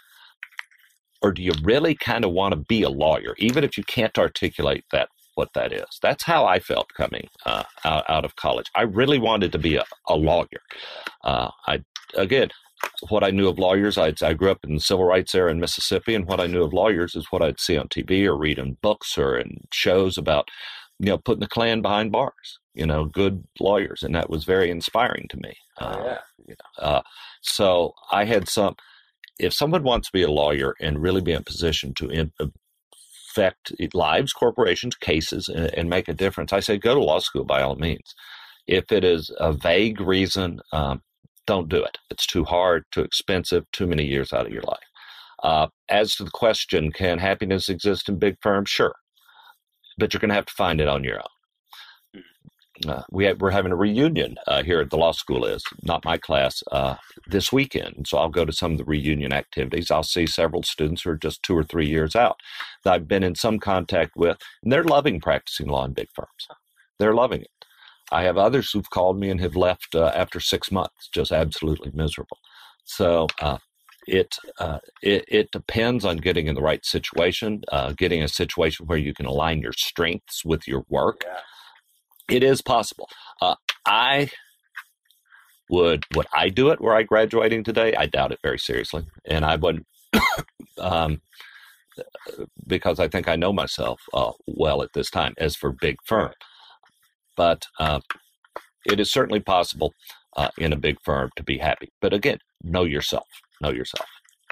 Or do you really kind of want to be a lawyer, even if you can't articulate that what that is? That's how I felt coming uh, out, out of college. I really wanted to be a, a lawyer. Uh, I again, what I knew of lawyers, I'd, I grew up in the civil rights era in Mississippi, and what I knew of lawyers is what I'd see on T V or read in books or in shows about, you know, putting the Klan behind bars, you know, good lawyers. And that was very inspiring to me. Oh, uh, yeah. you know, uh, so I had some, if someone wants to be a lawyer and really be in a position to in, affect lives, corporations, cases, and, and make a difference, I say go to law school by all means. If it is a vague reason, um, don't do it. It's too hard, too expensive, too many years out of your life. Uh, as to the question, can happiness exist in big firms? Sure. But you're going to have to find it on your own. Uh, we have, we're having a reunion uh, here at the law school, is not my class, uh, this weekend. So I'll go to some of the reunion activities. I'll see several students who are just two or three years out that I've been in some contact with, and they're loving practicing law in big firms. They're loving it. I have others who've called me and have left uh, after six months, just absolutely miserable. So uh, it, uh, it it depends on getting in the right situation, uh, getting a situation where you can align your strengths with your work. Yeah. It is possible. Uh, I would, would I do it were I graduating today? I doubt it very seriously. And I wouldn't, um, because I think I know myself uh, well at this time. As for big firm, but uh, it is certainly possible uh, in a big firm to be happy. But again, know yourself. Know yourself.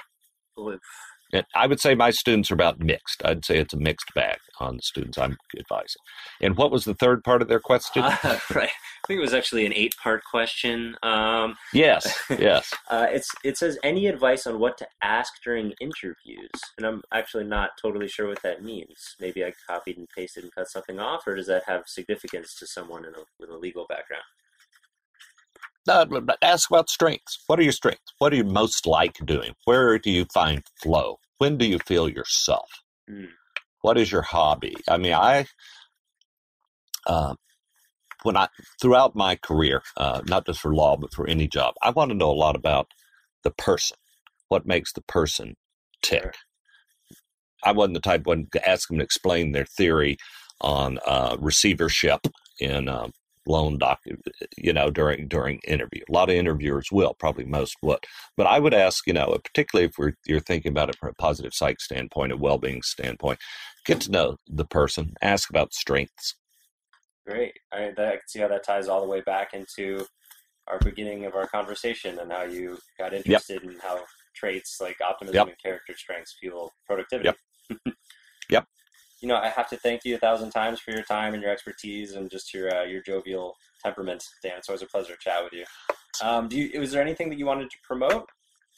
And I would say my students are about mixed. I'd say it's a mixed bag on the students I'm advising. And what was the third part of their question? Uh, right. I think it was actually an eight-part question. Um, yes, yes. Uh, it's it says, any advice on what to ask during interviews? And I'm actually not totally sure what that means. Maybe I copied and pasted and cut something off, or does that have significance to someone in a, with a legal background? No, but ask about strengths. What are your strengths? What do you most like doing? Where do you find flow? When do you feel yourself? Mm. What is your hobby? I mean, I, uh, when I, throughout my career, uh, not just for law, but for any job, I want to know a lot about the person. What makes the person tick? Sure. I wasn't the type one to ask them to explain their theory on uh, receivership in um, loan doc, you know, during during interview. A lot of interviewers will, probably most would. But I would ask, you know, particularly if we're, you're thinking about it from a positive psych standpoint, a well-being standpoint, get to know the person, ask about strengths. Great. I, that, I can see how that ties all the way back into our beginning of our conversation and how you got interested yep. in how traits like optimism yep. and character strengths fuel productivity. Yep. Yep. You know, I have to thank you a thousand times for your time and your expertise and just your uh, your jovial temperament, Dan. It's always a pleasure to chat with you. Um, do you. Was there anything that you wanted to promote?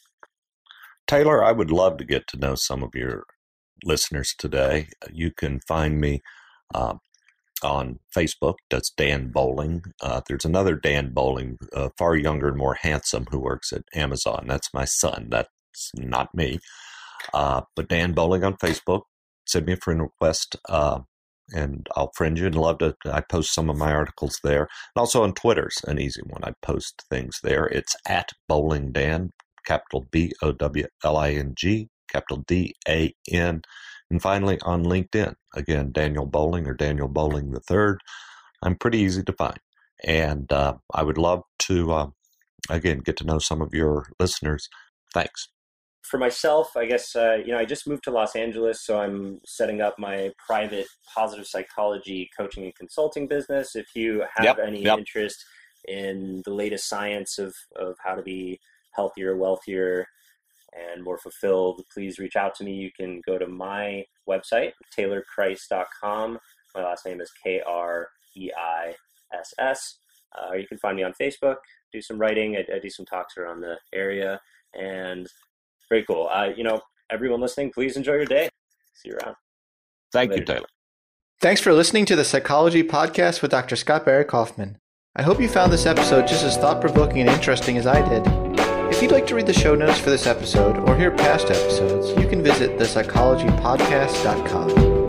Taylor, I would love to get to know some of your listeners today. You can find me uh, on Facebook. That's Dan Bowling. Uh, there's another Dan Bowling, uh, far younger and more handsome, who works at Amazon. That's my son. That's not me. Uh, but Dan Bowling on Facebook. Send me a friend request, uh, and I'll friend you and love to. I post some of my articles there. And also on Twitter's an easy one. I post things there. It's at Bowling Dan, capital B O W L I N G, capital D A N. And finally on LinkedIn, again, Daniel Bowling or Daniel Bowling the third. I'm pretty easy to find. And uh, I would love to, uh, again, get to know some of your listeners. Thanks. For myself, I guess, uh, you know, I just moved to Los Angeles, so I'm setting up my private positive psychology coaching and consulting business. If you have yep, any yep. interest in the latest science of, of how to be healthier, wealthier, and more fulfilled, please reach out to me. You can go to my website, taylor christ dot com. My last name is K R E I S S. Uh, or you can find me on Facebook, do some writing. I, I do some talks around the area, and very cool. Uh, you know, everyone listening, please enjoy your day. See you around. Thank Later. you, Taylor. Thanks for listening to the Psychology Podcast with Doctor Scott Barry Kaufman. I hope you found this episode just as thought-provoking and interesting as I did. If you'd like to read the show notes for this episode or hear past episodes, you can visit the psychology podcast dot com.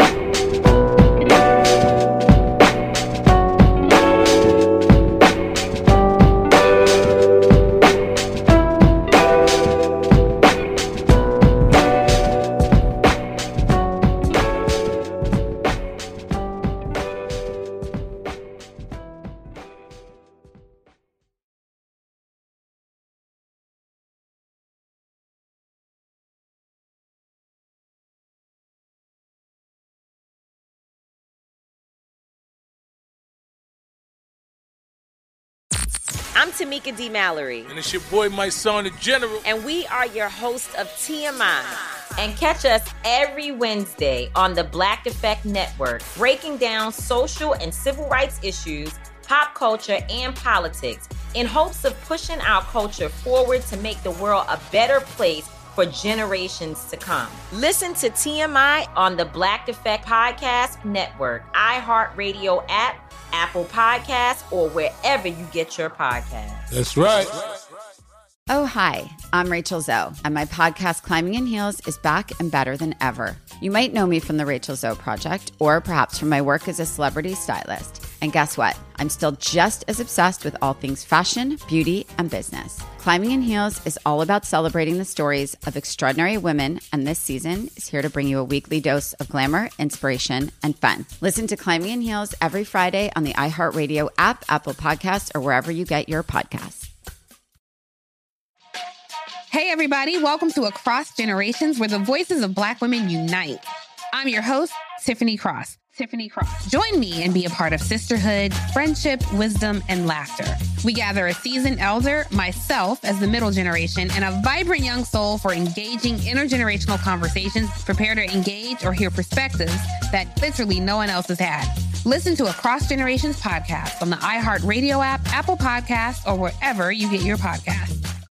I'm Tamika D. Mallory. And it's your boy, my son, the General. And we are your hosts of T M I. And catch us every Wednesday on the Black Effect Network, breaking down social and civil rights issues, pop culture, and politics in hopes of pushing our culture forward to make the world a better place for generations to come. Listen to T M I on the Black Effect Podcast Network, iHeartRadio app, Apple Podcasts, or wherever you get your podcasts. That's right. Oh, hi, I'm Rachel Zoe, and my podcast, Climbing in Heels, is back and better than ever. You might know me from the Rachel Zoe Project, or perhaps from my work as a celebrity stylist. And guess what? I'm still just as obsessed with all things fashion, beauty, and business. Climbing in Heels is all about celebrating the stories of extraordinary women, and this season is here to bring you a weekly dose of glamour, inspiration, and fun. Listen to Climbing in Heels every Friday on the iHeartRadio app, Apple Podcasts, or wherever you get your podcasts. Hey, everybody. Welcome to Across Generations, where the voices of Black women unite. I'm your host, Tiffany Cross. Tiffany Cross. Join me and be a part of sisterhood, friendship, wisdom, and laughter. We gather a seasoned elder, myself as the middle generation, and a vibrant young soul for engaging intergenerational conversations. Prepare to engage or hear perspectives that literally no one else has had. Listen to Across Generations podcast on the iHeartRadio app, Apple Podcasts, or wherever you get your podcasts.